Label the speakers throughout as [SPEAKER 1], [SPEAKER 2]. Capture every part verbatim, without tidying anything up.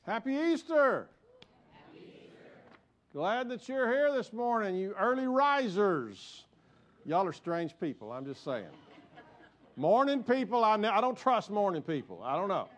[SPEAKER 1] Happy Easter. Happy Easter. Glad that you're here this morning, you early risers. Y'all are strange people, I'm just saying. Morning people, I, ne- I don't trust morning people. I don't know.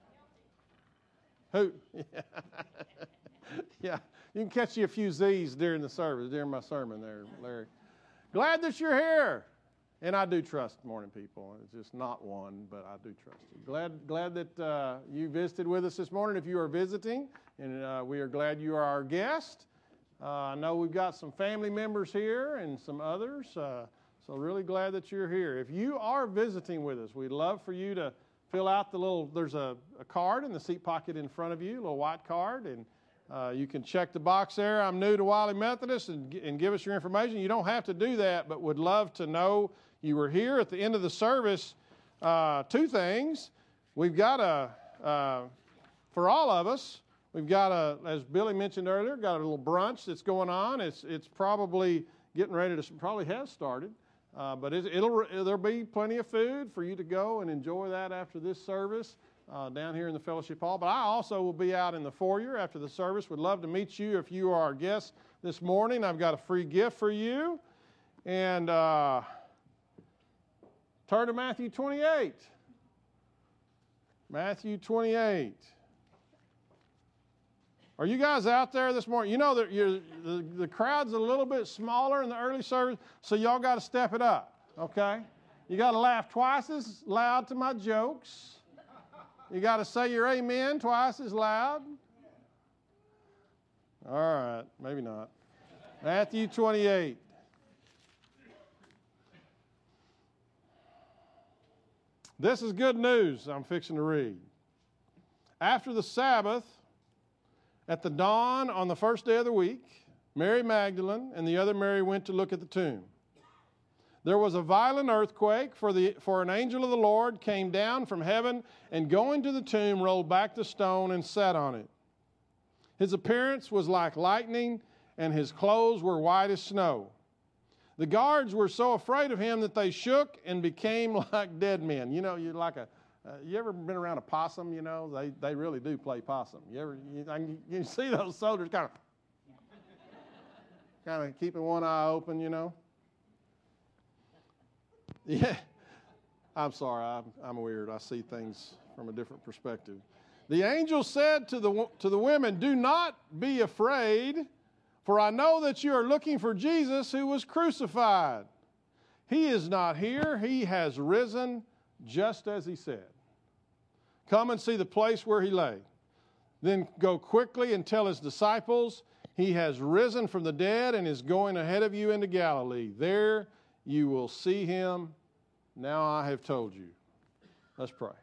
[SPEAKER 1] Who? Yeah, you can catch you a few Z's during the service, during my sermon there, Larry. Glad that you're here. And I do trust morning people. It's just not one, but I do trust you. Glad, glad that uh, you visited with us this morning if you are visiting, and uh, we are glad you are our guest. Uh, I know we've got some family members here and some others, uh, so really glad that you're here. If you are visiting with us, we'd love for you to fill out the little, there's a, a card in the seat pocket in front of you, a little white card, and uh, you can check the box there. I'm new to Wiley Methodist, and, and give us your information. You don't have to do that, but would love to know you were here. At the end of the service. Uh, two things. We've got a, uh, for all of us, we've got a, as Billy mentioned earlier, got a little brunch that's going on. It's it's probably getting ready to, probably has started, uh, but it, it'll there'll be plenty of food for you to go and enjoy that after this service uh, down here in the fellowship hall. But I also will be out in the foyer after the service. Would love to meet you if you are our guest this morning. I've got a free gift for you, and. Uh, Turn to Matthew twenty-eight. Matthew twenty-eight. Are you guys out there this morning? You know that you're, the, the crowd's a little bit smaller in the early service, so y'all got to step it up, okay? You got to laugh twice as loud to my jokes. You got to say your amen twice as loud. All right, maybe not. Matthew twenty-eight. This is good news I'm fixing to read. After the Sabbath, at the dawn on the first day of the week, Mary Magdalene and the other Mary went to look at the tomb. There was a violent earthquake, for, the, for an angel of the Lord came down from heaven and going to the tomb rolled back the stone and sat on it. His appearance was like lightning, and his clothes were white as snow. The guards were so afraid of him that they shook and became like dead men. You know, you like a, uh, you ever been around a possum? You know, they they really do play possum. You ever you, you see those soldiers kind of, kind of keeping one eye open? You know. Yeah, I'm sorry, I'm I'm weird. I see things from a different perspective. The angel said to the to the women, "Do not be afraid. For I know that you are looking for Jesus who was crucified. He is not here. He has risen just as he said. Come and see the place where he lay. Then go quickly and tell his disciples, he has risen from the dead and is going ahead of you into Galilee. There you will see him. Now I have told you." Let's pray.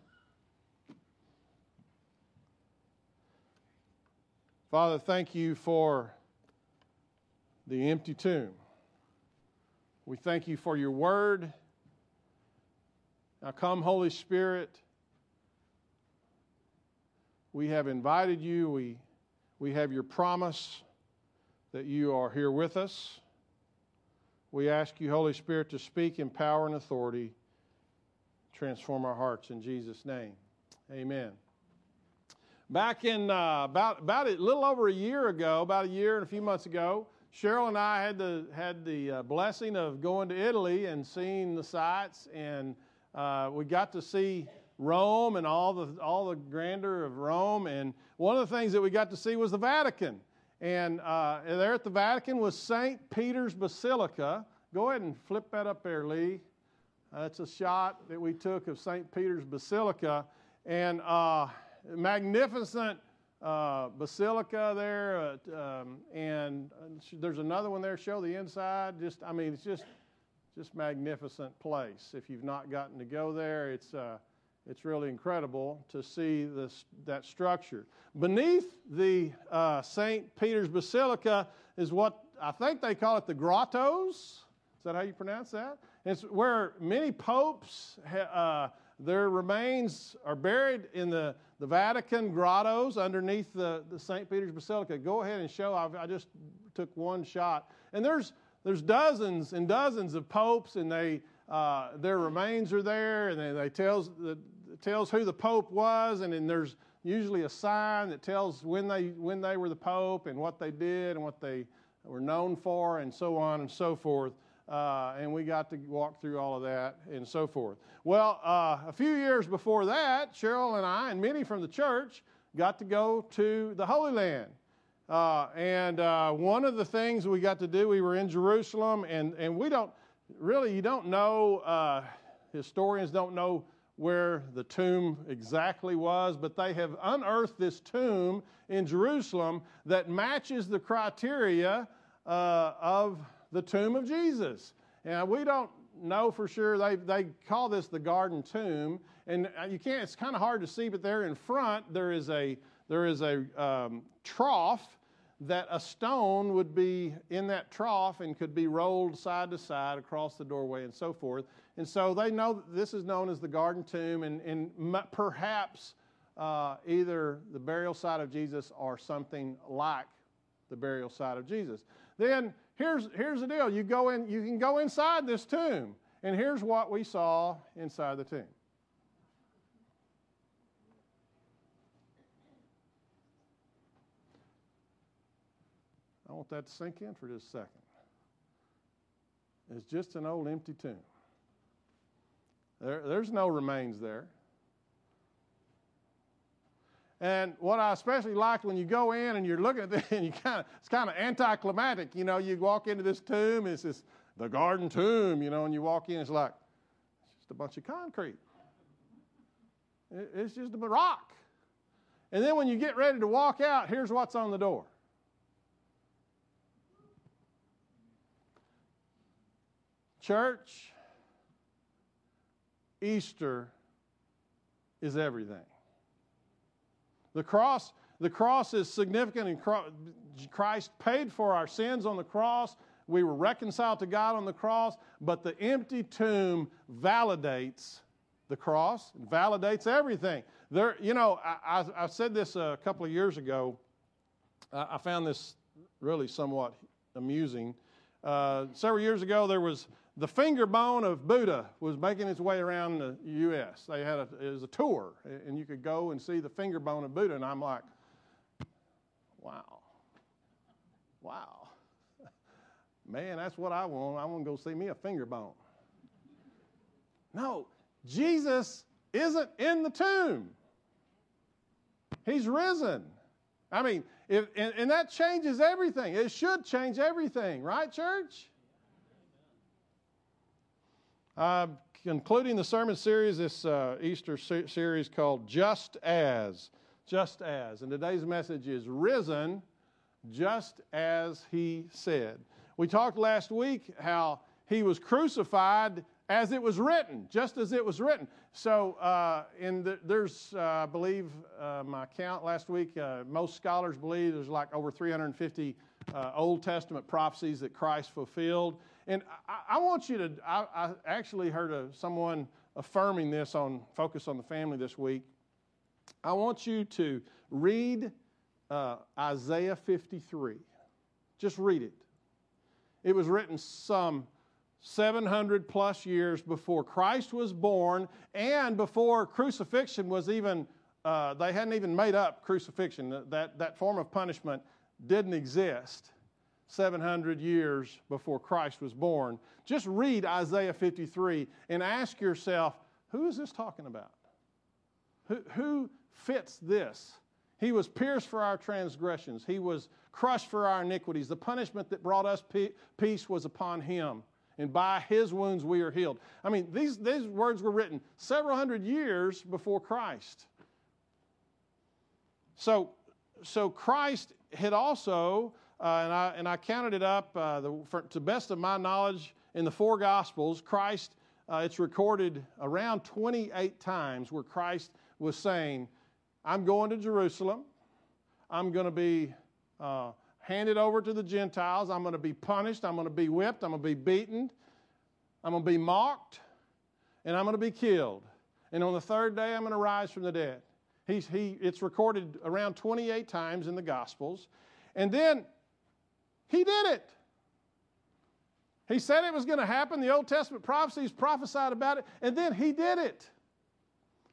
[SPEAKER 1] Father, thank you for the empty tomb. We thank you for your word. Now come, Holy Spirit. We have invited you. We, we have your promise that you are here with us. We ask you, Holy Spirit, to speak in power and authority. Transform our hearts in Jesus' name. Amen. Back in uh, about, about a little over a year ago, about a year and a few months ago, Cheryl and I had the had the uh, blessing of going to Italy and seeing the sights, and uh, we got to see Rome and all the all the grandeur of Rome. And one of the things that we got to see was the Vatican. And uh, there at the Vatican was Saint Peter's Basilica. Go ahead and flip that up there, Lee. That's a shot that we took of Saint Peter's Basilica, and uh, magnificent. Uh, basilica there, uh, um, and uh, there's another one there. Show the inside. Just, I mean, it's just, just magnificent place. If you've not gotten to go there, it's, uh, it's really incredible to see this that structure. Beneath the uh, Saint Peter's Basilica is what I think they call it the grottos. Is that how you pronounce that? It's where many popes. Ha- uh, Their remains are buried in the, the Vatican grottos underneath the, the Saint Peter's Basilica. Go ahead and show. I've, I just took one shot. And there's there's dozens and dozens of popes, and they uh, their remains are there, and they, they tells the, tells who the pope was, and then there's usually a sign that tells when they when they were the Pope and what they did and what they were known for and so on and so forth. Uh, and we got to walk through all of that and so forth. Well, uh, a few years before that, Cheryl and I and many from the church got to go to the Holy Land. Uh, and uh, one of the things we got to do, we were in Jerusalem, and, and we don't, really, you don't know, uh, historians don't know where the tomb exactly was, but they have unearthed this tomb in Jerusalem that matches the criteria uh, of the tomb of Jesus. And we don't know for sure. They they call this the Garden Tomb, and you can't. It's kind of hard to see, but there in front there is a there is a um, trough that a stone would be in that trough and could be rolled side to side across the doorway and so forth. And so they know that this is known as the Garden Tomb, and and perhaps uh, either the burial site of Jesus or something like the burial site of Jesus. Then here's here's the deal. You go in, you can go inside this tomb, and here's what we saw inside the tomb. I want that to sink in for just a second. It's just an old empty tomb. There, there's no remains there. And what I especially liked when you go in and you're looking at this, and you kind of, it's kind of anticlimactic. You know, you walk into this tomb, it's this, the Garden Tomb, you know, and you walk in, it's like, it's just a bunch of concrete. It's just a rock. And then when you get ready to walk out, here's what's on the door. Church, Easter is everything. The cross, the cross is significant, and Christ paid for our sins on the cross. We were reconciled to God on the cross, but the empty tomb validates the cross, validates everything. There, you know, I, I, I said this a couple of years ago. I, I found this really somewhat amusing. Uh, several years ago, there was the finger bone of Buddha was making its way around the U S They had a, it was a tour, and you could go and see the finger bone of Buddha, and I'm like, wow, wow. Man, that's what I want. I want to go see me a finger bone. No, Jesus isn't in the tomb. He's risen. I mean, if, and, and that changes everything. It should change everything, right, church? Uh, concluding the sermon series, this uh, Easter se- series called Just As. Just As. And today's message is Risen, just as He said. We talked last week how He was crucified as it was written, just as it was written. So uh, in the, there's, uh, I believe, uh, my count last week, uh, most scholars believe there's like over three hundred fifty uh, Old Testament prophecies that Christ fulfilled. And I, I want you to, I, I actually heard a, someone affirming this on Focus on the Family this week. I want you to read uh, Isaiah fifty-three. Just read it. It was written some seven hundred plus years before Christ was born and before crucifixion was even, uh, they hadn't even made up crucifixion. That, that form of punishment didn't exist seven hundred years before Christ was born. Just read Isaiah fifty-three and ask yourself, who is this talking about? Who, who fits this? He was pierced for our transgressions. He was crushed for our iniquities. The punishment that brought us peace was upon Him. And by His wounds we are healed. I mean, these, these words were written several hundred years before Christ. So, so Christ had also, uh, and, I, and I counted it up, uh, the, for, to the best of my knowledge, in the four Gospels, Christ, uh, it's recorded around twenty-eight times where Christ was saying, I'm going to Jerusalem. I'm going to be uh, handed over to the Gentiles. I'm going to be punished. I'm going to be whipped. I'm going to be beaten. I'm going to be mocked. And I'm going to be killed. And on the third day, I'm going to rise from the dead. He's, he, it's recorded around twenty-eight times in the Gospels. And then He did it. He said it was going to happen. The Old Testament prophecies prophesied about it. And then He did it.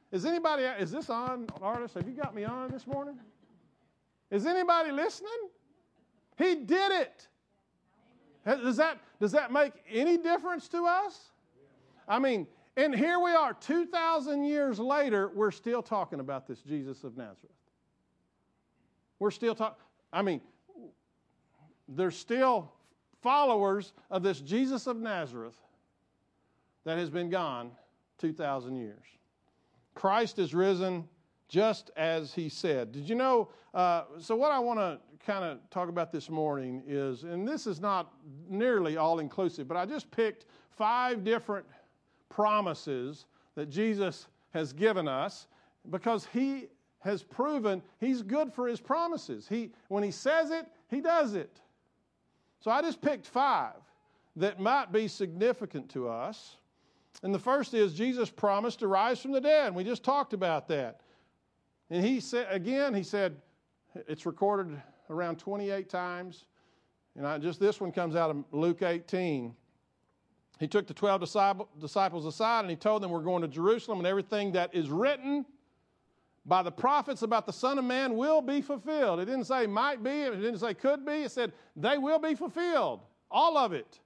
[SPEAKER 1] Is anybody, is this on, artist? Have you got me on this morning? Is anybody listening? He did it. Does that, does that make any difference to us? I mean, and here we are, two thousand years later, we're still talking about this Jesus of Nazareth. We're still talking, I mean, there's still followers of this Jesus of Nazareth that has been gone two thousand years. Christ is risen just as he said. Did you know, uh, so what I want to kind of talk about this morning is, and this is not nearly all-inclusive, but I just picked five different promises that Jesus has given us because he has proven he's good for his promises. He, when he says it, he does it. So I just picked five that might be significant to us. And the first is Jesus promised to rise from the dead. We just talked about that. And he said, again, he said, it's recorded around twenty-eight times. And I, just this one comes out of Luke eighteen. He took the twelve disciples aside and he told them, we're going to Jerusalem and everything that is written by the prophets about the Son of Man will be fulfilled. It didn't say might be, it didn't say could be, it said they will be fulfilled. All of it.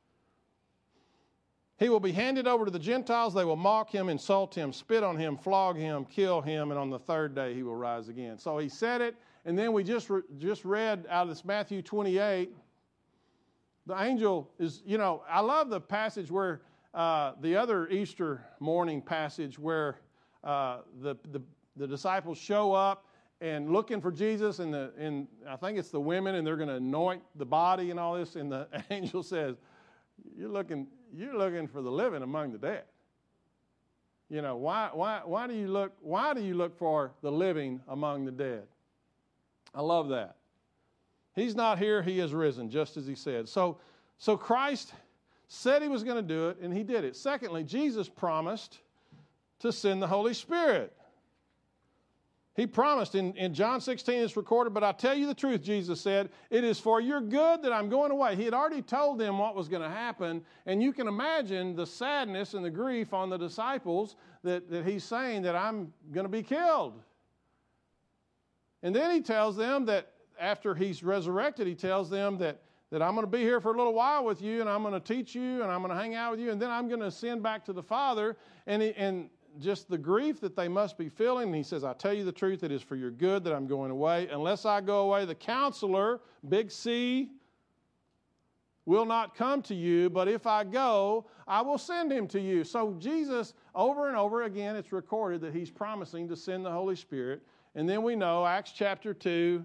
[SPEAKER 1] He will be handed over to the Gentiles. They will mock him, insult him, spit on him, flog him, kill him, and on the third day he will rise again. So he said it, and then we just, re- just read out of this Matthew twenty-eight. The angel is, you know, I love the passage where uh, the other Easter morning passage where uh, the, the the disciples show up and looking for Jesus, and the and I think it's the women, and they're going to anoint the body and all this, and the angel says, "You're looking, you're looking for the living among the dead." You know, why why why do you look why do you look for the living among the dead? I love that. He's not here, he is risen, just as he said. So, so Christ said he was going to do it, and he did it. Secondly, Jesus promised to send the Holy Spirit. He promised in, in John sixteen, it's recorded, but I tell you the truth, Jesus said, it is for your good that I'm going away. He had already told them what was going to happen, and you can imagine the sadness and the grief on the disciples that, that he's saying that I'm going to be killed. And then he tells them that after he's resurrected, he tells them that, that I'm going to be here for a little while with you, and I'm going to teach you, and I'm going to hang out with you, and then I'm going to ascend back to the Father. And, he, and just the grief that they must be feeling, and he says, I tell you the truth, it is for your good that I'm going away. Unless I go away, the counselor, big C, will not come to you, but if I go, I will send him to you. So Jesus, over and over again, it's recorded that he's promising to send the Holy Spirit. And then we know, Acts chapter two,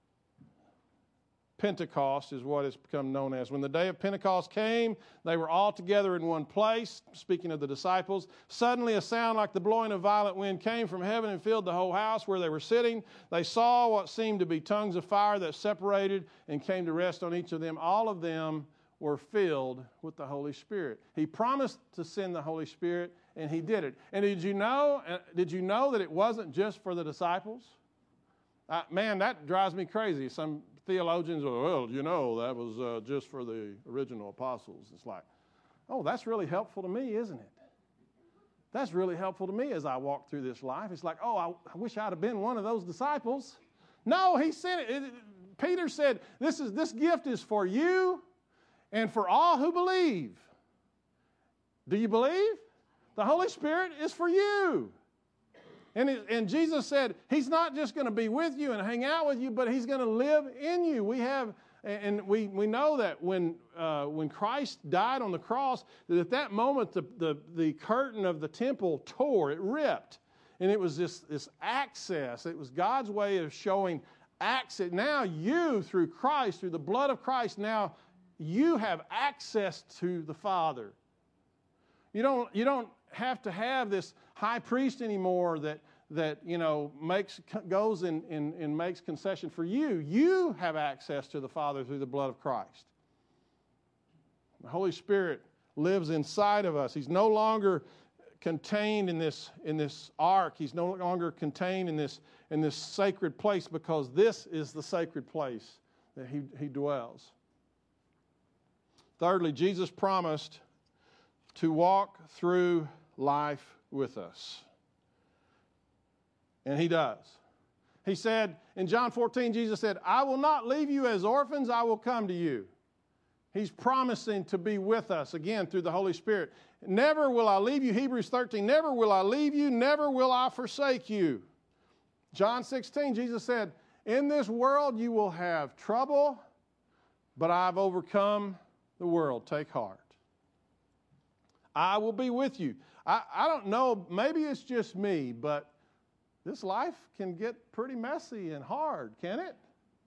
[SPEAKER 1] Pentecost is what it's become known as. When the day of Pentecost came, they were all together in one place, speaking of the disciples. Suddenly a sound like the blowing of violent wind came from heaven and filled the whole house where they were sitting. They saw what seemed to be tongues of fire that separated and came to rest on each of them. All of them were filled with the Holy Spirit. He promised to send the Holy Spirit, and he did it. And did you know, did you know that it wasn't just for the disciples? Uh, man, that drives me crazy. Some theologians are, well, you know, that was uh, just for the original apostles. It's like, oh, that's really helpful to me, isn't it? That's really helpful to me as I walk through this life. It's like, oh, I, I wish I'd have been one of those disciples. No, he said it. it Peter said, this is this gift is for you and for all who believe. Do you believe? The Holy Spirit is for you. And, it, and Jesus said, he's not just going to be with you and hang out with you, but he's going to live in you. We have, and we, we know that when, uh, when Christ died on the cross, that at that moment the, the, the curtain of the temple tore, it ripped. And it was this, this access. It was God's way of showing access. Now you, through Christ, through the blood of Christ, now you have access to the Father. You don't, you don't have to have this high priest anymore that, that you know, makes, goes and, and, and makes concession for you. You have access to the Father through the blood of Christ. The Holy Spirit lives inside of us. He's no longer contained in this, in this ark. He's no longer contained in this, in this sacred place, because this is the sacred place that he, he dwells. Thirdly, Jesus promised to walk through life with us. And he does. He said, in John fourteen, Jesus said, I will not leave you as orphans, I will come to you. He's promising to be with us, again, through the Holy Spirit. Never will I leave you, Hebrews thirteen, never will I leave you, never will I forsake you. John sixteen, Jesus said, in this world you will have trouble, but I've overcome the world. Take heart. I will be with you. I, I don't know, maybe it's just me, but this life can get pretty messy and hard, can it?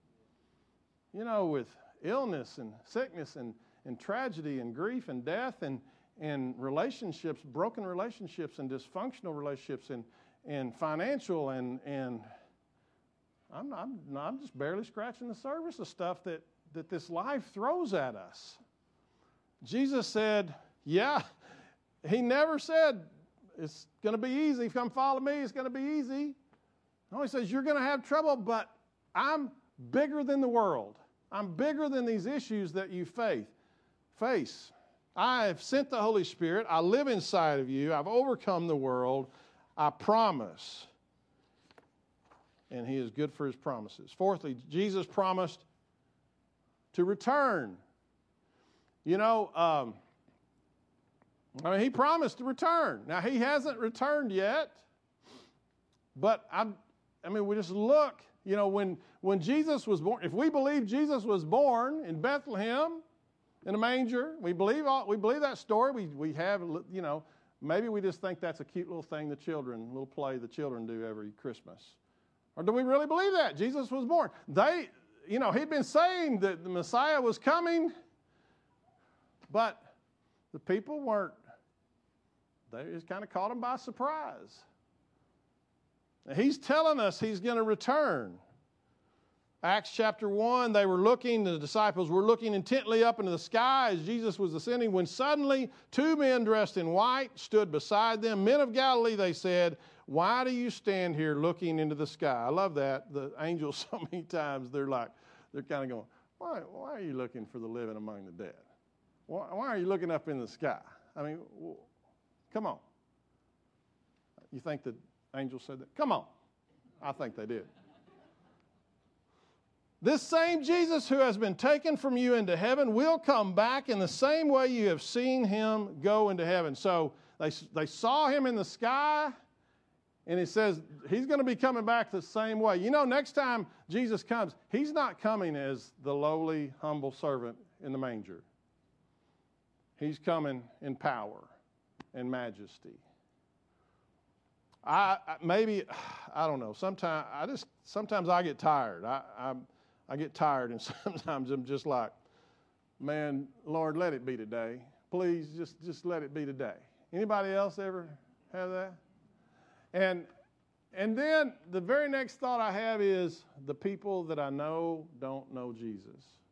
[SPEAKER 1] You know, with illness and sickness and, and tragedy and grief and death and, and relationships, broken relationships and dysfunctional relationships and, and financial and, and I'm, I'm, I'm just barely scratching the surface of stuff that, that this life throws at us. Jesus said, yeah, he never said, it's going to be easy. Come follow me, it's going to be easy. No, he says, you're going to have trouble, but I'm bigger than the world. I'm bigger than these issues that you face. Face. I have sent the Holy Spirit. I live inside of you. I've overcome the world. I promise. And he is good for his promises. Fourthly, Jesus promised to return. You know, um, I mean, he promised to return. Now, he hasn't returned yet, but I'm, I mean, we just look, you know, when, when Jesus was born, if we believe Jesus was born in Bethlehem in a manger, we believe all, we believe that story. We, we have, you know, maybe we just think that's a cute little thing the children, little play the children do every Christmas. Or do we really believe that? Jesus was born. They, you know, he'd been saying that the Messiah was coming, but the people weren't. They just kind of caught him by surprise. He's telling us he's going to return. Acts chapter one, they were looking, the disciples were looking intently up into the sky as Jesus was ascending, when suddenly two men dressed in white stood beside them. Men of Galilee, they said, why do you stand here looking into the sky? I love that. The angels, so many times, they're like, they're kind of going, why, why are you looking for the living among the dead? Why, why are you looking up in the sky? I mean, come on. You think the angels said that? Come on. I think they did. This same Jesus who has been taken from you into heaven will come back in the same way you have seen him go into heaven. So they, they saw him in the sky, and it says he's going to be coming back the same way. You know, next time Jesus comes, he's not coming as the lowly, humble servant in the manger. He's coming in power and majesty. I, I maybe I don't know. Sometimes I just sometimes I get tired. I, I I get tired, and sometimes I'm just like, man, Lord, let it be today. Please, just just let it be today. Anybody else ever have that? And and then the very next thought I have is the people that I know don't know Jesus.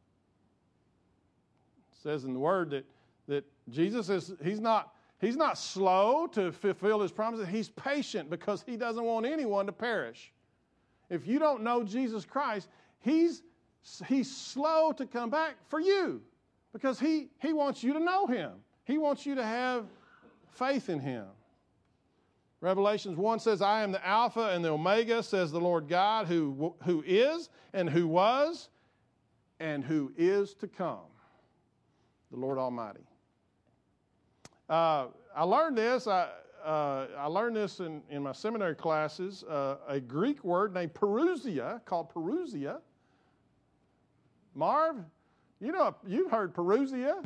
[SPEAKER 1] It says in the Word that that Jesus is he's not. He's not slow to fulfill his promises. He's patient because he doesn't want anyone to perish. If you don't know Jesus Christ, he's, he's slow to come back for you because he, he wants you to know him. He wants you to have faith in him. Revelations one says, I am the Alpha and the Omega, says the Lord God, who, who is and who was and who is to come, the Lord Almighty. Uh, I learned this. I, uh, I learned this in, in my seminary classes. Uh, a Greek word named parousia, called parousia. Marv, you know you've heard parousia.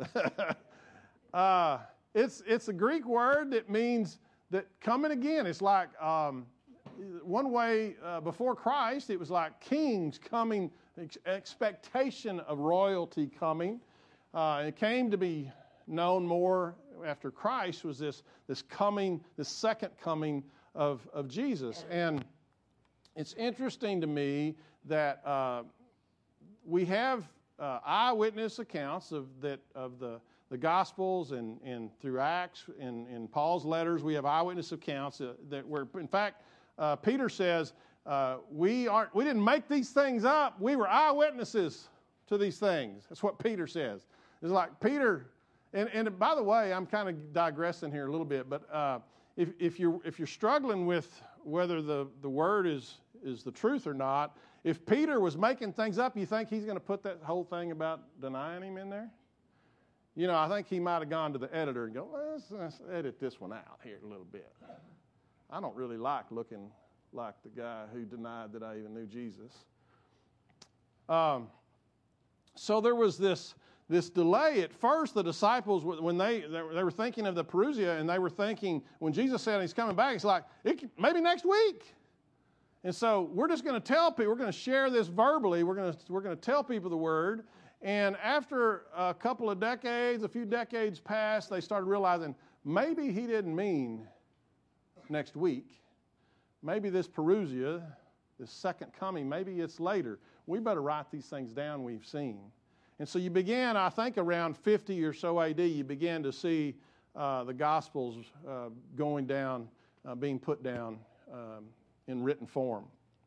[SPEAKER 1] uh, it's it's a Greek word that means that coming again. It's like um, one way uh, before Christ, it was like kings coming, ex- expectation of royalty coming. Uh, it came to be known more after Christ was this, this coming, this second coming of, of Jesus. And it's interesting to me that uh, we have uh, eyewitness accounts of that of the, the Gospels and, and through Acts and in Paul's letters, we have eyewitness accounts that, that were, in fact, uh, Peter says, uh, we aren't, we didn't make these things up. We were eyewitnesses to these things. That's what Peter says. It's like Peter... And, and by the way, I'm kind of digressing here a little bit, but uh, if, if you're if you're struggling with whether the, the word is, is the truth or not. If Peter was making things up, you think he's going to put that whole thing about denying him in there? You know, I think he might have gone to the editor and go, let's, let's edit this one out here a little bit. I don't really like looking like the guy who denied that I even knew Jesus. Um, so there was this, this delay. At first, the disciples, when they, they were thinking of the Parousia, and they were thinking, when Jesus said he's coming back, it's like, it, maybe next week. And so we're just going to tell people, we're going to share this verbally, we're going to, we're going to tell people the word. And after a couple of decades, a few decades passed, they started realizing maybe he didn't mean next week. Maybe this Parousia, this second coming, maybe it's later. We better write these things down we've seen. And so you began, I think around fifty or so A D, you began to see uh, the Gospels uh, going down, uh, being put down um, in written form.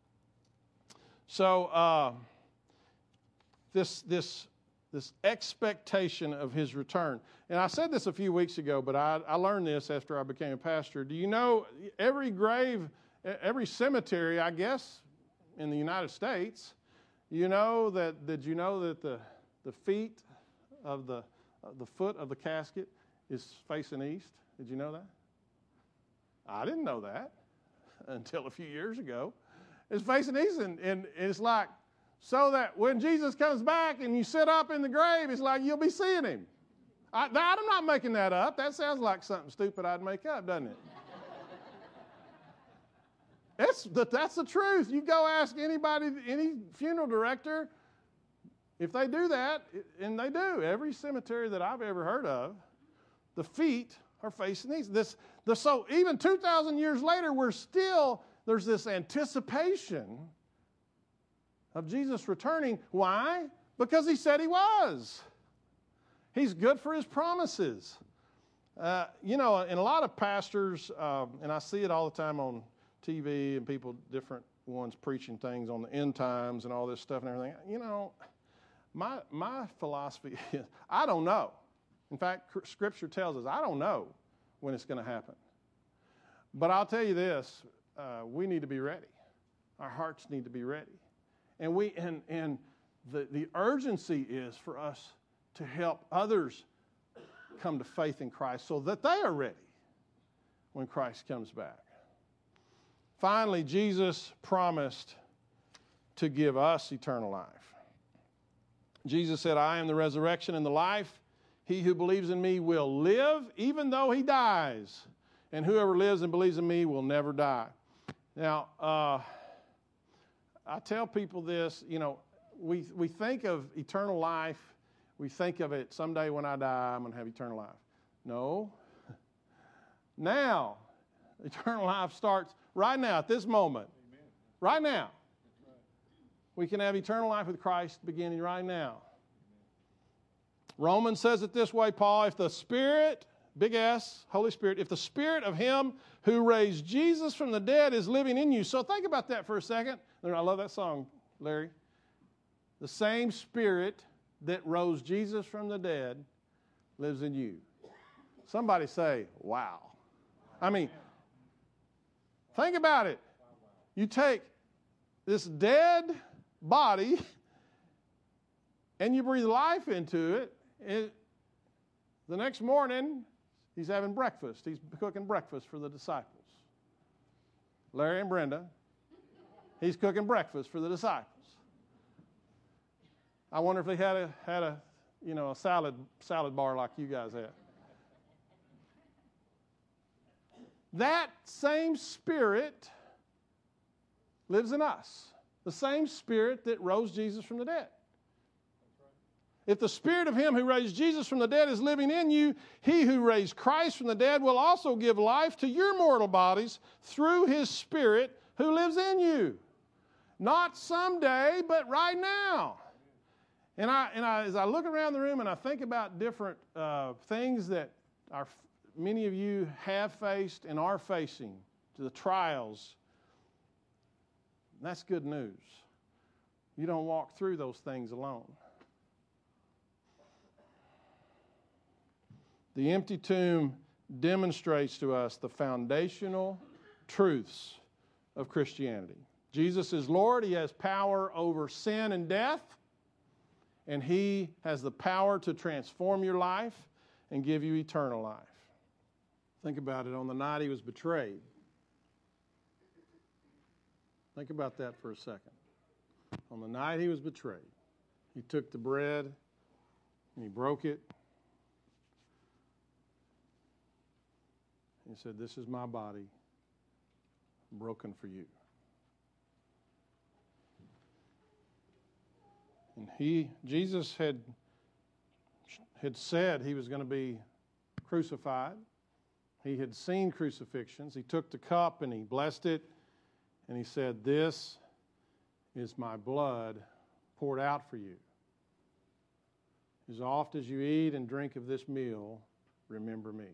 [SPEAKER 1] So uh, this, this, this expectation of his return. And I said this a few weeks ago, but I, I learned this after I became a pastor. Do you know every grave, every cemetery, I guess, in the United States, you know that, did you know that the, the feet of the, uh, the foot of the casket is facing east? Did you know that? I didn't know that until a few years ago. It's facing east, and, and it's like, so that when Jesus comes back and you sit up in the grave, it's like you'll be seeing him. I, I'm not making that up. That sounds like something stupid I'd make up, doesn't it? It's the, that's the truth. You go ask anybody, any funeral director, if they do that, and they do. Every cemetery that I've ever heard of, the feet are facing east. This, the, so even two thousand years later, we're still, there's this anticipation of Jesus returning. Why? Because he said he was. He's good for his promises. Uh, you know, and a lot of pastors, uh, and I see it all the time on T V and people, different ones preaching things on the end times and all this stuff and everything. You know, my my philosophy is, I don't know. In fact, Scripture tells us, I don't know when it's going to happen. But I'll tell you this, uh, we need to be ready. Our hearts need to be ready. And we and and the, the urgency is for us to help others come to faith in Christ so that they are ready when Christ comes back. Finally, Jesus promised to give us eternal life. Jesus said, I am the resurrection and the life. He who believes in me will live even though he dies. And whoever lives and believes in me will never die. Now, uh, I tell people this, you know, we we think of eternal life, we think of it, someday when I die, I'm going to have eternal life. No. Now, eternal life starts right now, at this moment. Amen. Right now. Right. We can have eternal life with Christ beginning right now. Amen. Romans says it this way, Paul, if the Spirit, big S, Holy Spirit, if the Spirit of him who raised Jesus from the dead is living in you. So think about that for a second. I love that song, Larry. The same Spirit that rose Jesus from the dead lives in you. Somebody say, wow. I mean, think about it. You take this dead body and you breathe life into it. it the next morning, he's having breakfast. He's cooking breakfast for the disciples. Larry and Brenda, he's cooking breakfast for the disciples. I wonder if they had a had a you know a salad salad bar like you guys had. That same Spirit lives in us. The same Spirit that rose Jesus from the dead. If the Spirit of him who raised Jesus from the dead is living in you, he who raised Christ from the dead will also give life to your mortal bodies through his Spirit who lives in you. Not someday, but right now. And I, and I, as I look around the room and I think about different uh, things that our, many of you have faced and are facing, to the trials, that's good news. You don't walk through those things alone. The empty tomb demonstrates to us the foundational truths of Christianity. Jesus is Lord. He has power over sin and death, and He has the power to transform your life and give you eternal life. Think about it. On the night He was betrayed, think about that for a second. On the night He was betrayed, He took the bread and He broke it. He said, "This is my body broken for you." And he, Jesus had, had said He was going to be crucified. He had seen crucifixions. He took the cup and He blessed it, and He said, "This is my blood poured out for you. As oft as you eat and drink of this meal, remember me."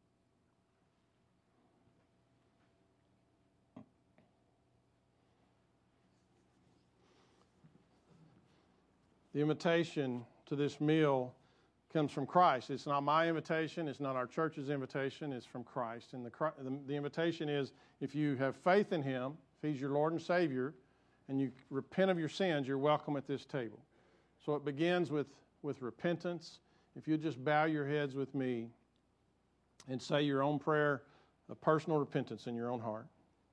[SPEAKER 1] The invitation to this meal comes from Christ. It's not my invitation. It's not our church's invitation. It's from Christ. And the, the, the invitation is, if you have faith in Him, if He's your Lord and Savior, and you repent of your sins, you're welcome at this table. So it begins with, with repentance. If you just bow your heads with me and say your own prayer of personal repentance in your own heart.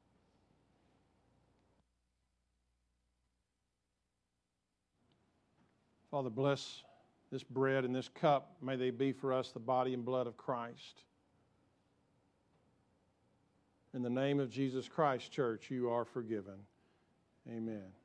[SPEAKER 1] Father, bless this bread and this cup. May they be for us the body and blood of Christ. In the name of Jesus Christ, church, you are forgiven. Amen.